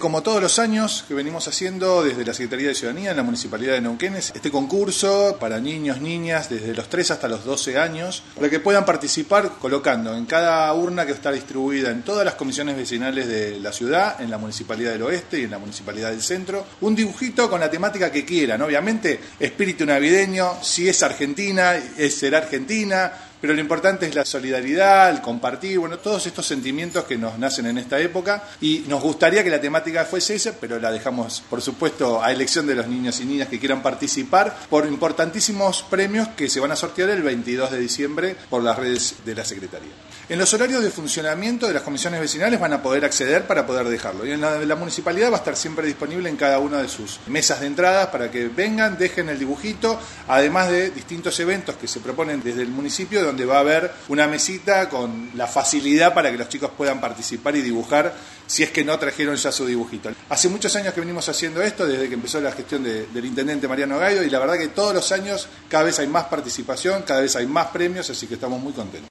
Como todos los años que venimos haciendo desde la Secretaría de Ciudadanía en la Municipalidad de Neuquén, este concurso para niños, niñas, desde los 3 hasta los 12 años, para que puedan participar colocando en cada urna que está distribuida en todas las comisiones vecinales de la ciudad, en la Municipalidad del Oeste y en la Municipalidad del Centro, un dibujito con la temática que quieran. Obviamente, espíritu navideño, si es Argentina, será Argentina, pero lo importante es la solidaridad, el compartir, todos estos sentimientos que nos nacen en esta época, y nos gustaría que la temática fuese esa, pero la dejamos, por supuesto, a elección de los niños y niñas que quieran participar por importantísimos premios que se van a sortear el 22 de diciembre por las redes de la Secretaría. En los horarios de funcionamiento de las comisiones vecinales van a poder acceder para poder dejarlo, y en la municipalidad va a estar siempre disponible en cada una de sus mesas de entradas para que vengan, dejen el dibujito, además de distintos eventos que se proponen desde el municipio, donde va a haber una mesita con la facilidad para que los chicos puedan participar y dibujar si es que no trajeron ya su dibujito. Hace muchos años que venimos haciendo esto, desde que empezó la gestión del intendente Mariano Gaido, y la verdad que todos los años cada vez hay más participación, cada vez hay más premios, así que estamos muy contentos.